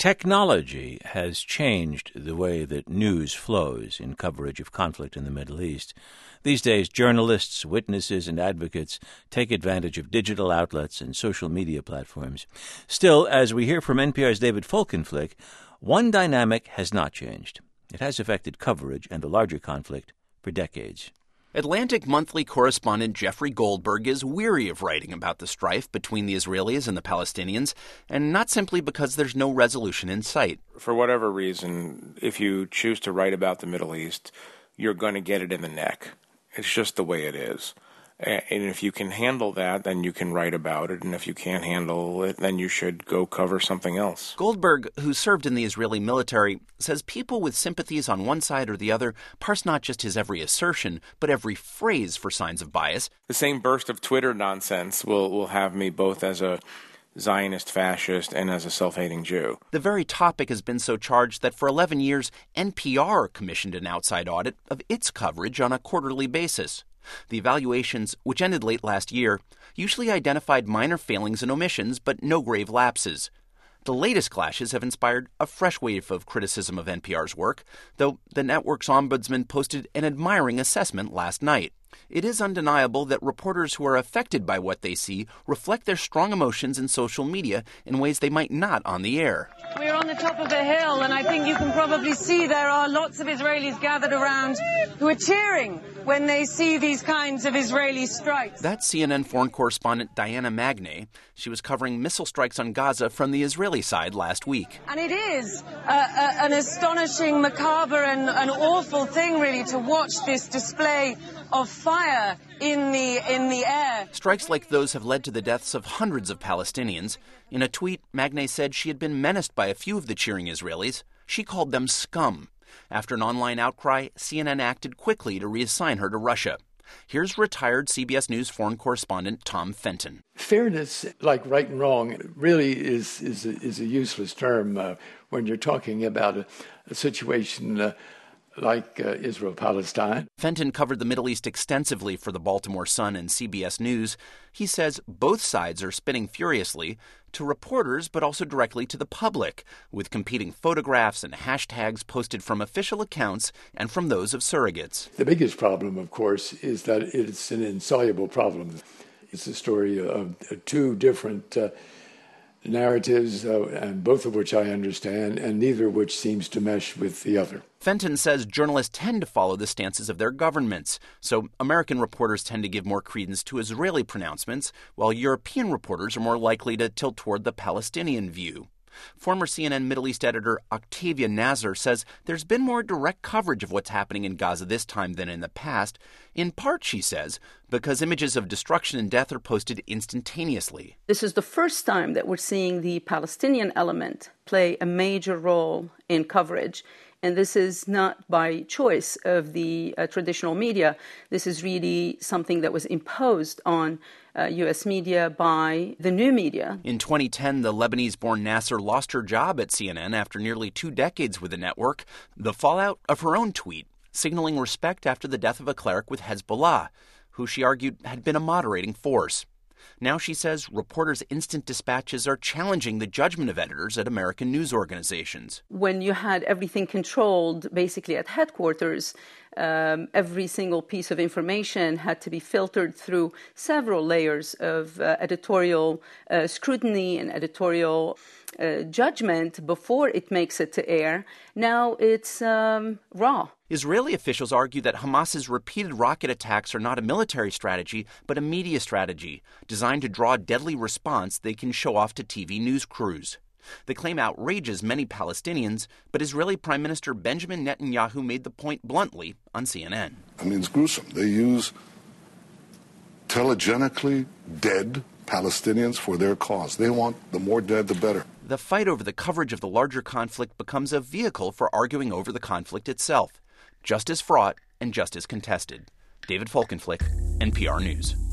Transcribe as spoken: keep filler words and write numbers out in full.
Technology has changed the way that news flows in coverage of conflict in the Middle East. These days, journalists, witnesses, and advocates take advantage of digital outlets and social media platforms. Still, as we hear from N P R's David Folkenflik, one dynamic has not changed. It has affected coverage and the larger conflict for decades. Atlantic Monthly correspondent Jeffrey Goldberg is weary of writing about the strife between the Israelis and the Palestinians, and not simply because there's no resolution in sight. For whatever reason, if you choose to write about the Middle East, you're going to get it in the neck. It's just the way it is. And if you can handle that, then you can write about it. And if you can't handle it, then you should go cover something else. Goldberg, who served in the Israeli military, says people with sympathies on one side or the other parse not just his every assertion, but every phrase for signs of bias. The same burst of Twitter nonsense will, will have me both as a Zionist fascist and as a self-hating Jew. The very topic has been so charged that for eleven years, N P R commissioned an outside audit of its coverage on a quarterly basis. The evaluations, which ended late last year, usually identified minor failings and omissions, but no grave lapses. The latest clashes have inspired a fresh wave of criticism of N P R's work, though the network's ombudsman posted an admiring assessment last night. It is undeniable that reporters who are affected by what they see reflect their strong emotions in social media in ways they might not on the air. We're on the top of a hill, and I think you can probably see there are lots of Israelis gathered around who are cheering when they see these kinds of Israeli strikes. That's C N N foreign correspondent Diana Magnay. She was covering missile strikes on Gaza from the Israeli side last week. And it is a, a, an astonishing, macabre, and an awful thing, really, to watch this display of fire in the in the air. Strikes like those have led to the deaths of hundreds of Palestinians. In a tweet, Magnay said she had been menaced by a few of the cheering Israelis. She called them scum. After an online outcry, C N N acted quickly to reassign her to Russia. Here's retired C B S News foreign correspondent Tom Fenton. Fairness, like right and wrong, really is is a, is a useless term uh, when you're talking about a, a situation uh, like uh, Israel-Palestine. Fenton covered the Middle East extensively for the Baltimore Sun and C B S News. He says both sides are spinning furiously to reporters, but also directly to the public, with competing photographs and hashtags posted from official accounts and from those of surrogates. The biggest problem, of course, is that it's an insoluble problem. It's a story of two different uh, narratives, uh, and both of which I understand, and neither of which seems to mesh with the other. Fenton says journalists tend to follow the stances of their governments, so American reporters tend to give more credence to Israeli pronouncements, while European reporters are more likely to tilt toward the Palestinian view. Former C N N Middle East editor Octavia Nazar says there's been more direct coverage of what's happening in Gaza this time than in the past, in part, she says, because images of destruction and death are posted instantaneously. This is the first time that we're seeing the Palestinian element play a major role in coverage. And this is not by choice of the uh, traditional media. This is really something that was imposed on uh, U S media by the new media. In twenty ten, the Lebanese-born Nasser lost her job at C N N after nearly two decades with the network, the fallout of her own tweet, signaling respect after the death of a cleric with Hezbollah, who she argued had been a moderating force. Now she says reporters' instant dispatches are challenging the judgment of editors at American news organizations. When you had everything controlled basically at headquarters, um, every single piece of information had to be filtered through several layers of uh, editorial uh, scrutiny and editorial uh, judgment before it makes it to air. Now it's um, raw. Israeli officials argue that Hamas's repeated rocket attacks are not a military strategy, but a media strategy designed to draw a deadly response they can show off to T V news crews. The claim outrages many Palestinians, but Israeli Prime Minister Benjamin Netanyahu made the point bluntly on C N N. I mean, it's gruesome. They use telegenically dead Palestinians for their cause. They want the more dead, the better. The fight over the coverage of the larger conflict becomes a vehicle for arguing over the conflict itself. Just as fraught and just as contested. David Folkenflik, N P R News.